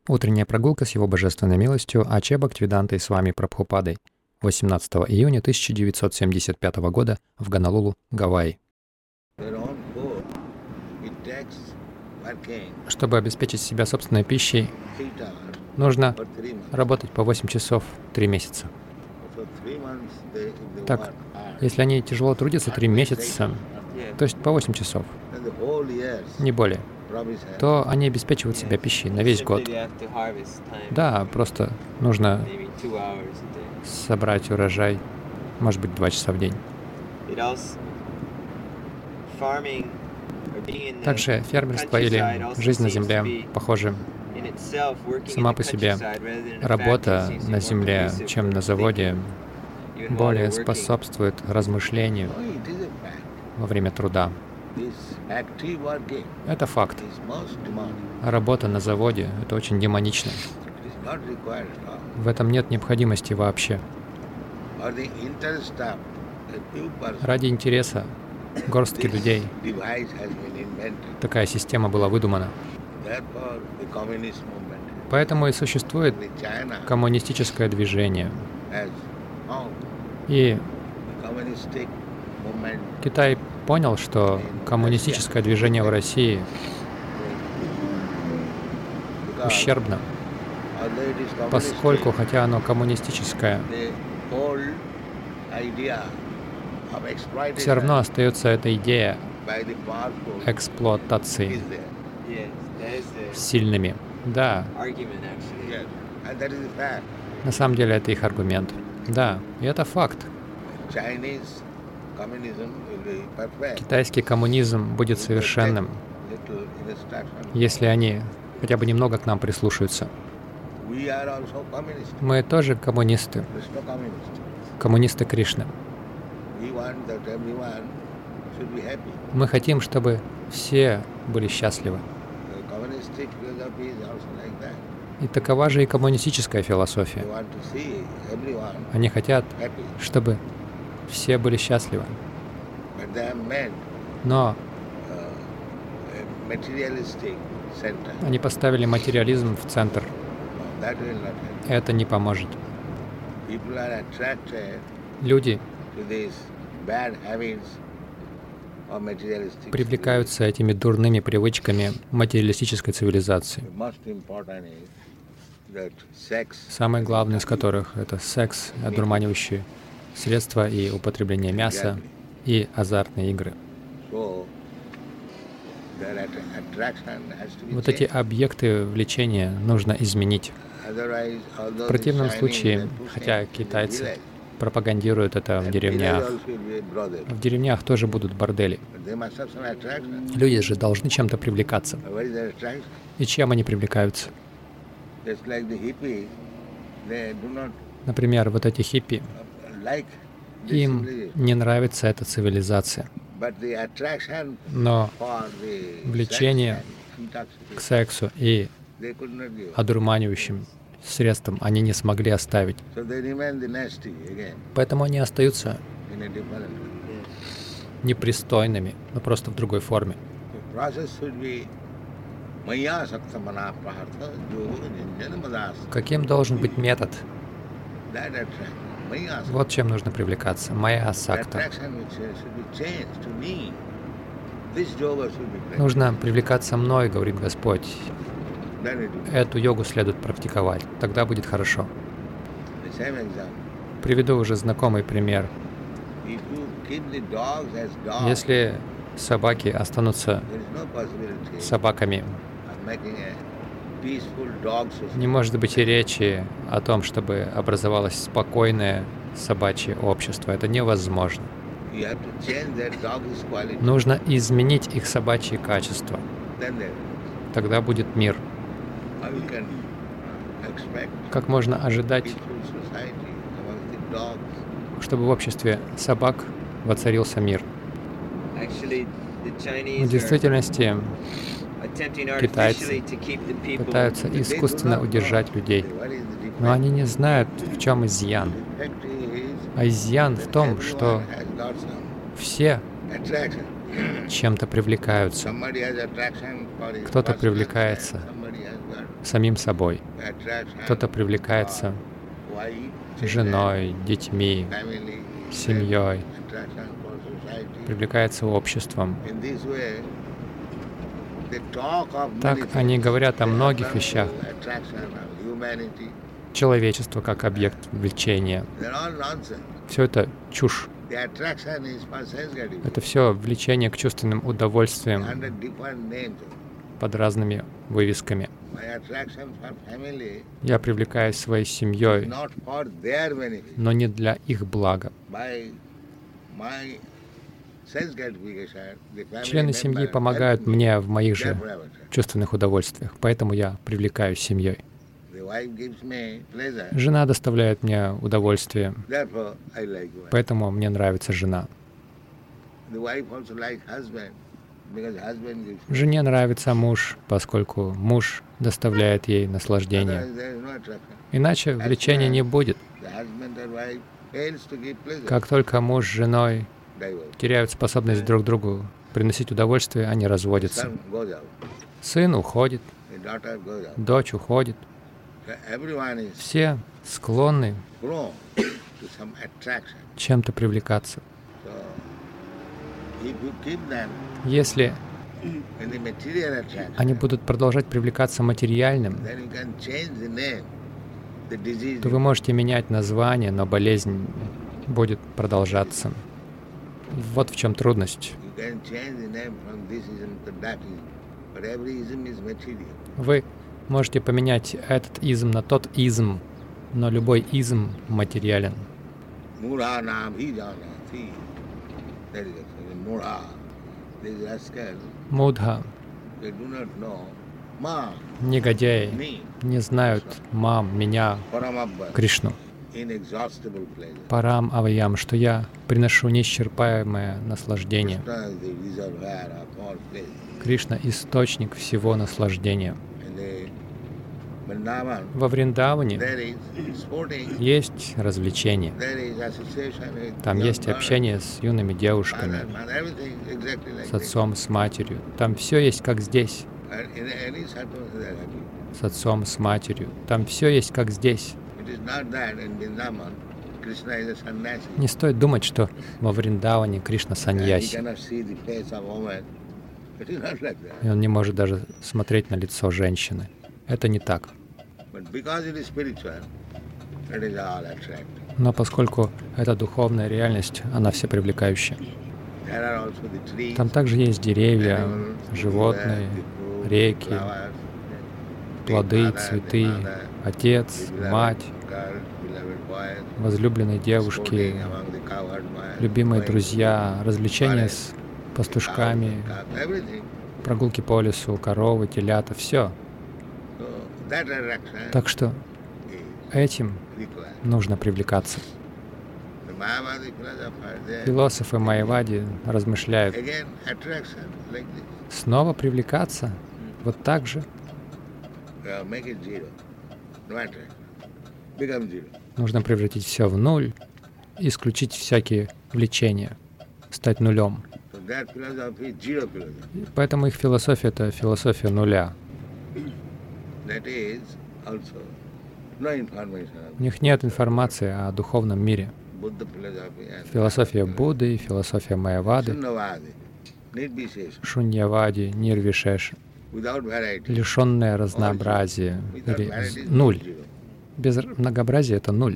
Утренняя прогулка с его божественной милостью Аче Бхактивидантой с вами Прабхупадой 18 июня 1975 года в Гонолулу, Гавайи. Чтобы обеспечить себя собственной пищей, нужно работать по 8 часов 3 месяца. Так, если они тяжело трудятся 3 месяца, то есть по 8 часов, не более, то они обеспечивают себя пищей на весь год. Да, просто нужно собрать урожай, может быть, 2 часа в день. Также фермерство или жизнь на земле, похоже, сама по себе работа на земле, чем на заводе, более способствует размышлению во время труда. Это факт. Работа на заводе — это очень демонично. В этом нет необходимости вообще. Ради интереса горстки людей такая система была выдумана. Поэтому и существует коммунистическое движение. И Китай понял, что коммунистическое движение в России ущербно, поскольку, хотя оно коммунистическое, все равно остается эта идея эксплуатации сильными. Да, на самом деле это их аргумент. Да, и это факт. Китайский коммунизм будет совершенным, если они хотя бы немного к нам прислушаются. Мы тоже коммунисты, коммунисты Кришны. Мы хотим, чтобы все были счастливы. И такова же и коммунистическая философия. Они хотят, чтобы все были счастливы. Но они поставили материализм в центр. Это не поможет. Люди привлекаются этими дурными привычками материалистической цивилизации. Самое главное из которых — это секс, одурманивающие средства и употребление мяса и азартные игры. Вот эти объекты влечения нужно изменить. В противном случае, хотя китайцы пропагандируют это в деревнях тоже будут бордели. Люди же должны чем-то привлекаться. И чем они привлекаются? Например, вот эти хиппи, им не нравится эта цивилизация. Но влечение к сексу и одурманивающим средствам они не смогли оставить. Поэтому они остаются непристойными, но просто в другой форме. Каким должен быть метод? Вот чем нужно привлекаться. Майя асакта. Нужно привлекаться мной, говорит Господь. Эту йогу следует практиковать. Тогда будет хорошо. Приведу уже знакомый пример. Если собаки останутся собаками, не может быть и речи о том, чтобы образовалось спокойное собачье общество. Это невозможно. Нужно изменить их собачьи качества. Тогда будет мир. Как можно ожидать, чтобы в обществе собак воцарился мир? В действительности, китайцы пытаются искусственно удержать людей, но они не знают, в чем изъян. А изъян в том, что все чем-то привлекаются. Кто-то привлекается самим собой. Кто-то привлекается женой, детьми, семьей, привлекается обществом. Так они говорят о многих вещах. Человечество как объект влечения. Все это чушь. Это все влечение к чувственным удовольствиям под разными вывесками. Я привлекаюсь своей семьей, но не для их блага. Члены семьи помогают мне в моих же чувственных удовольствиях, поэтому я привлекаюсь семьей. Жена доставляет мне удовольствие, поэтому мне нравится жена. Жене нравится муж, поскольку муж доставляет ей наслаждение. Иначе влечения не будет. Как только муж с женой теряют способность друг другу приносить удовольствие, они разводятся. Сын уходит, дочь уходит. Все склонны чем-то привлекаться. Если они будут продолжать привлекаться материальным, то вы можете менять название, но болезнь будет продолжаться. Вот в чем трудность. Вы можете поменять этот изм на тот изм, но любой изм материален. Мудха, негодяи, не знают мам, меня, Кришну. Парам аваям, что я приношу неисчерпаемое наслаждение. Кришна — источник всего наслаждения. Во Вриндаване есть развлечения. Там есть общение с юными девушками, с отцом, с матерью. Там все есть как здесь. С отцом, с матерью. Там все есть как здесь. Не стоит думать, что во Вриндаване Кришна саньяси. И он не может даже смотреть на лицо женщины. Это не так. Но поскольку это духовная реальность, она всепривлекающая. Там также есть деревья, животные, реки, плоды, цветы, отец, мать, возлюбленные девушки, любимые друзья, развлечения с пастушками, прогулки по лесу, коровы, телята, все. Так что этим нужно привлекаться. Философы Майявади размышляют, снова привлекаться вот так же. Нужно превратить все в нуль, исключить всякие влечения, стать нулем. Поэтому их философия — это философия нуля. У них нет информации о духовном мире. Философия Будды, философия Майявады, Шуньявади, Нирвишеша, лишенное разнообразия, или нуль. Без многообразия — это нуль.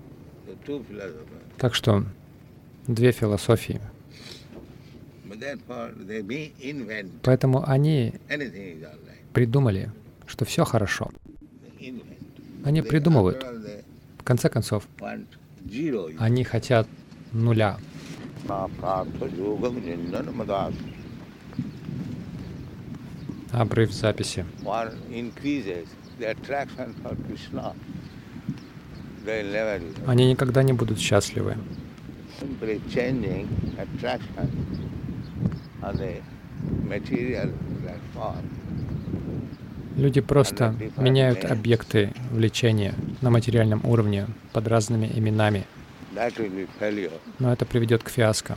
Так что две философии. Поэтому они придумали, что все хорошо. Они придумывают. В конце концов, они хотят нуля. Обрыв записи. Они никогда не будут счастливы. Люди просто меняют объекты влечения на материальном уровне под разными именами. Но это приведет к фиаско.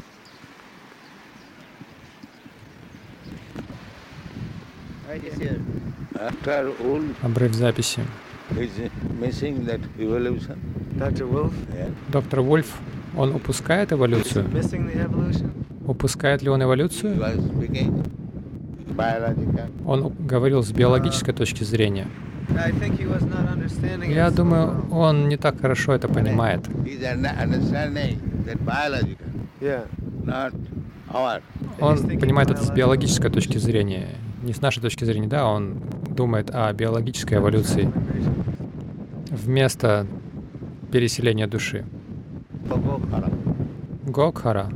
Обрыв записи. Доктор Вульф, он упускает эволюцию? Упускает ли он эволюцию? Он говорил с биологической точки зрения. Я думаю, он не так хорошо это понимает. Он понимает это с биологической точки зрения, не с нашей точки зрения. Да, он думает о биологической эволюции вместо переселения души. Гокхара.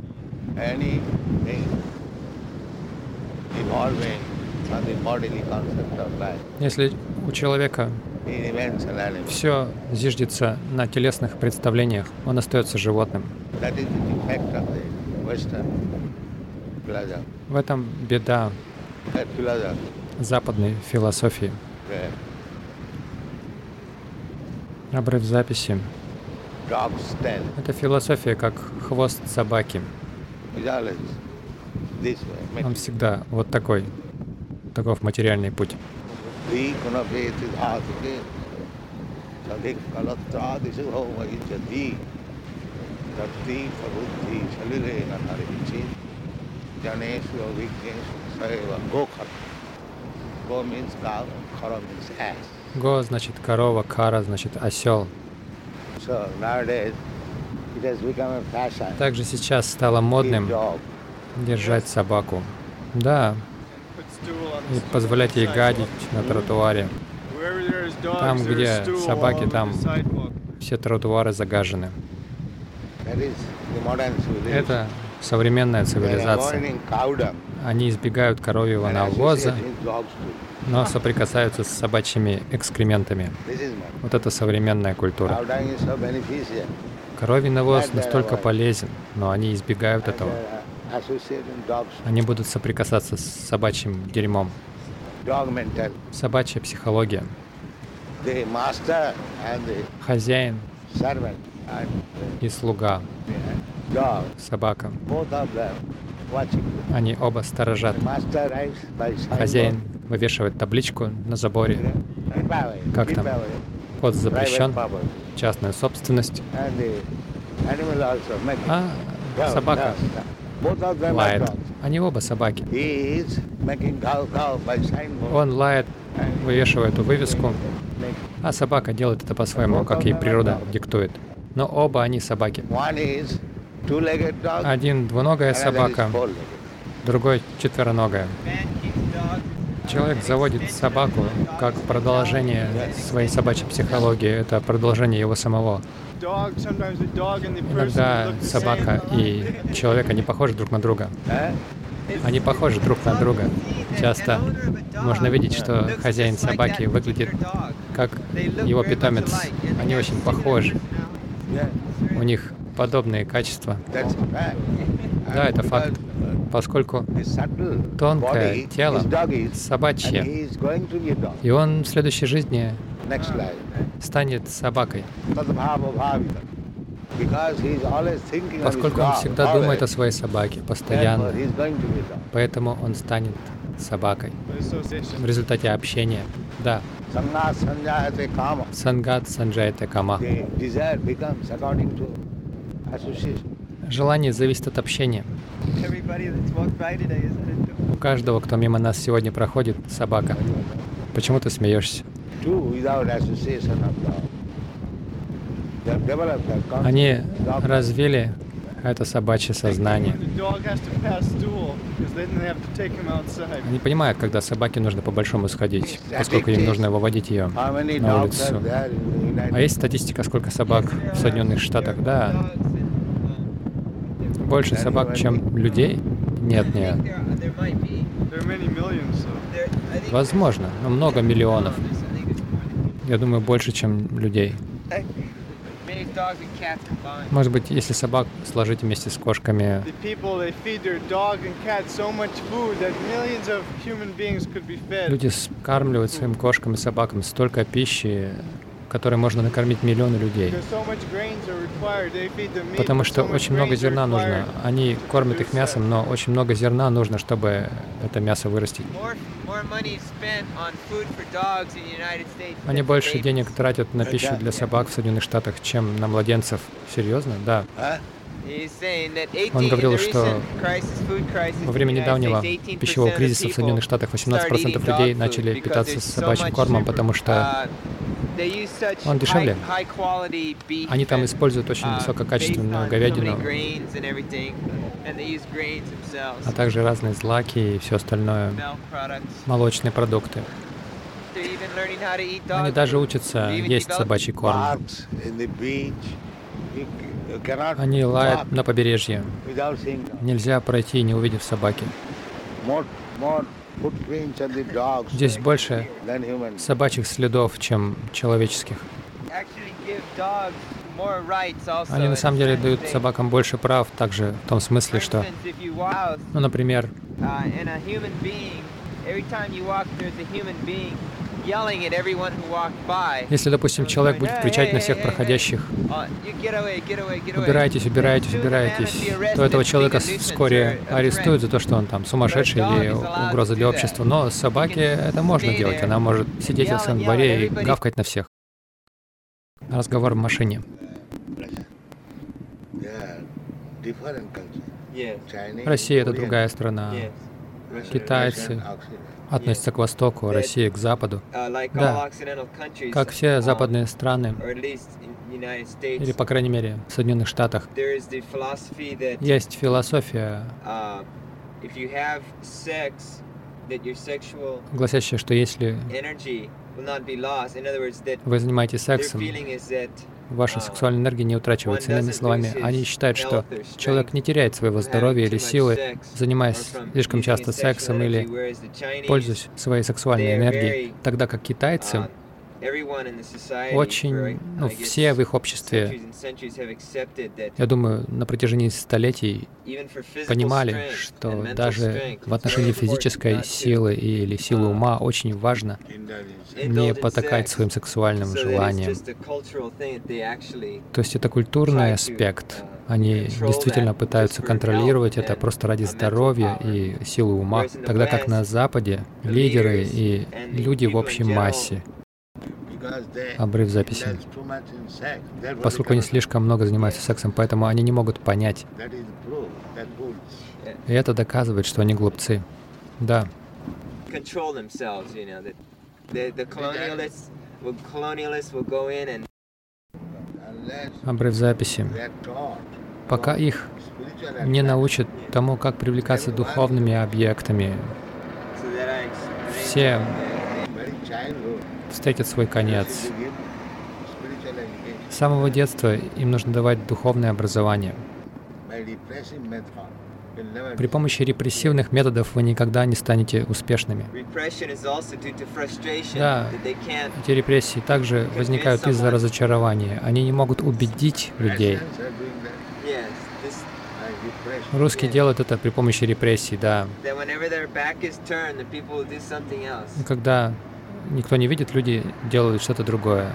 Если у человека все зиждется на телесных представлениях, он остается животным. В этом беда западной философии. Обрыв записи. Это философия как хвост собаки. Он всегда вот такой. Таков материальный путь. Го значит корова, кара значит осел. Также сейчас стало модным держать собаку. Да. И позволять ей гадить на тротуаре. Там, где собаки, там все тротуары загажены. Это современная цивилизация. Они избегают коровьего навоза, но соприкасаются с собачьими экскрементами. Вот это современная культура. Коровий навоз настолько полезен, но они избегают этого. Они будут соприкасаться с собачьим дерьмом. Собачья психология. Хозяин и слуга. Собака. Они оба сторожат. Хозяин вывешивает табличку на заборе. Как там? Вход запрещен. Частная собственность. А собака лает. Они оба собаки. Он лает, вывешивает эту вывеску, а собака делает это по-своему, как ей природа диктует. Но оба они собаки. Один двуногая собака, другой четвероногая. Человек заводит собаку как продолжение своей собачьей психологии. Это продолжение его самого. Иногда собака и человек, они похожи друг на друга. Они похожи друг на друга. Часто можно видеть, что хозяин собаки выглядит как его питомец. Они очень похожи. У них подобные качества. Да, это факт. Поскольку тонкое тело собачье, и он в следующей жизни станет собакой. Поскольку он всегда думает о своей собаке, постоянно. Поэтому он станет собакой. В результате общения. Да. Сангат санджаяте кама. Желание зависит от общения. У каждого, кто мимо нас сегодня проходит, собака. Почему ты смеешься? Они развили это собачье сознание. Они понимают, когда собаке нужно по-большому сходить, поскольку им нужно выводить ее на улицу. А есть статистика, сколько собак в Соединенных Штатах? Да. Больше собак, чем людей? Нет. Возможно, но много миллионов. Я думаю, больше, чем людей. Может быть, если собак сложить вместе с кошками, люди скармливают своим кошкам и собакам столько пищи, которой можно накормить миллионы людей. Потому что очень много зерна нужно. Они кормят их мясом, но очень много зерна нужно, чтобы это мясо вырастить. Они больше денег тратят на пищу для собак в Соединенных Штатах, чем на младенцев. Серьезно? Да. Он говорил, что во время недавнего пищевого кризиса в Соединенных Штатах 18% людей начали питаться собачьим кормом, потому что он дешевле. Они там используют очень высококачественную говядину, а также разные злаки и все остальное, молочные продукты. Они даже учатся есть собачий корм. Они лают на побережье. Нельзя пройти, не увидев собаки. Здесь больше собачьих следов, чем человеческих. Они на самом деле дают собакам больше прав, также в том смысле, что, ну, например, если, допустим, человек будет кричать на всех проходящих: «Убирайтесь, убирайтесь, убирайтесь», то этого человека вскоре арестуют за то, что он там сумасшедший или угроза для общества. Но собаке это можно делать. Она может сидеть в своем дворе и гавкать на всех. Разговор в машине. Россия — это другая страна. Китайцы относятся к Востоку, Россия — к Западу. Да, как все западные страны, или, по крайней мере, в Соединенных Штатах, есть философия, гласящая, что если вы занимаетесь сексом, ваша сексуальная энергия не утрачивается. Иными словами, они считают, что человек не теряет своего здоровья или силы, занимаясь слишком часто сексом или пользуясь своей сексуальной энергией, тогда как китайцы очень, все в их обществе, я думаю, на протяжении столетий понимали, что даже в отношении физической силы или силы ума очень важно не потакать своим сексуальным желаниям. То есть это культурный аспект. Они действительно пытаются контролировать это просто ради здоровья и силы ума, тогда как на Западе лидеры и люди в общей массе. Обрыв записи. Поскольку они слишком много занимаются сексом, поэтому они не могут понять. И это доказывает, что они глупцы. Да. Обрыв записи. Пока их не научат тому, как привлекаться духовными объектами, все встретят свой конец. С самого детства им нужно давать духовное образование. При помощи репрессивных методов вы никогда не станете успешными. Да, эти репрессии также возникают из-за разочарования. Они не могут убедить людей. Русские делают это при помощи репрессий, да. И когда никто не видит, люди делают что-то другое.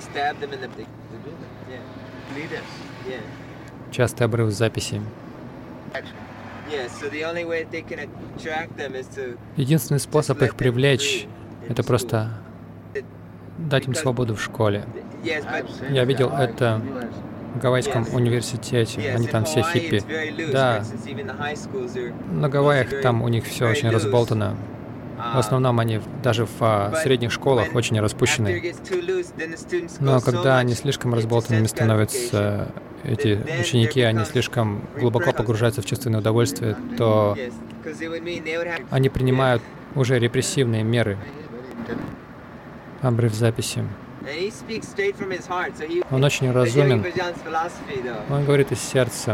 Частый обрыв записи. Единственный способ их привлечь — это просто дать им свободу в школе. Я видел это в Гавайском университете. Они там все хиппи. Да, на Гавайях там у них все очень разболтано. В основном они даже в средних школах очень распущены. Но когда они слишком разболтанными становятся, эти ученики, они слишком глубоко погружаются в чувственное удовольствие, то они принимают уже репрессивные меры. Обрыв записи. Он очень разумен. Он говорит из сердца.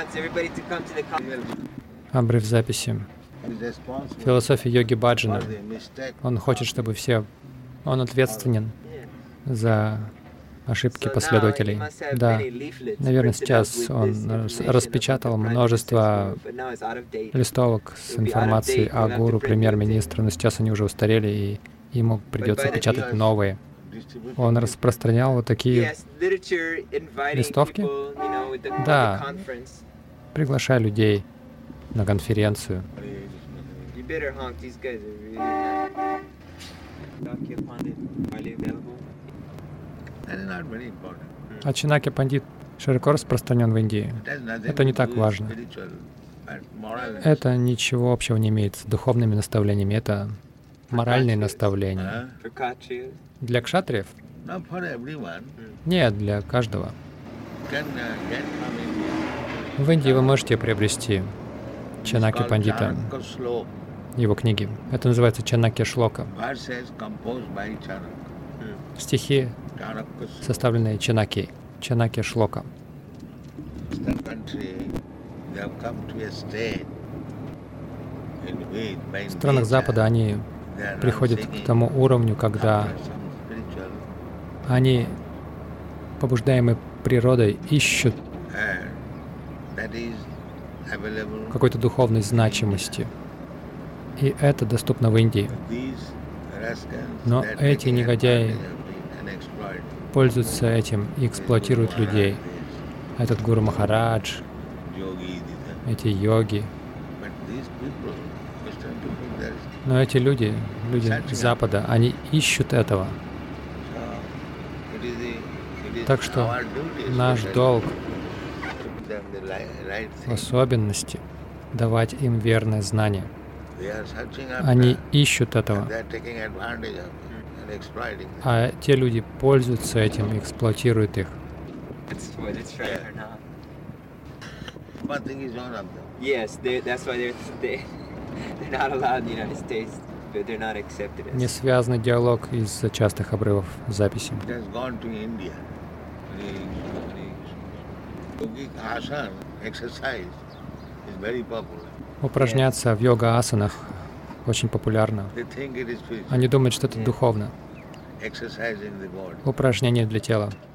Обрыв записи. Философия йоги Баджана. Он хочет, чтобы все... Он ответственен за ошибки последователей. Да, наверное, сейчас он распечатал множество листовок с информацией о гуру, премьер-министра, но сейчас они уже устарели, и ему придется печатать новые. Он распространял вот такие листовки. Да, приглашай людей на конференцию. А Чанакья Пандит широко распространен в Индии. Это не так важно. Это ничего общего не имеет с духовными наставлениями. Это моральные наставления. Для кшатриев? Нет, для каждого. В Индии вы можете приобрести Чанакья Пандита, его книги. Это называется Чанакья Шлока. Стихи, составленные Чанакьей. Чанакья Шлока. В странах Запада они приходят к тому уровню, когда они, побуждаемые природой, ищут какой-то духовной значимости. И это доступно в Индии. Но эти негодяи пользуются этим и эксплуатируют людей. Этот Гуру Махарадж, эти йоги. Но эти люди Запада, они ищут этого. Так что наш долг в особенности давать им верное знание. Они ищут этого. А те люди пользуются этим и эксплуатируют их. Несвязный диалог из-за частых обрывов записи. Упражняться в йога-асанах очень популярно. Они думают, что это духовно. Упражнение для тела.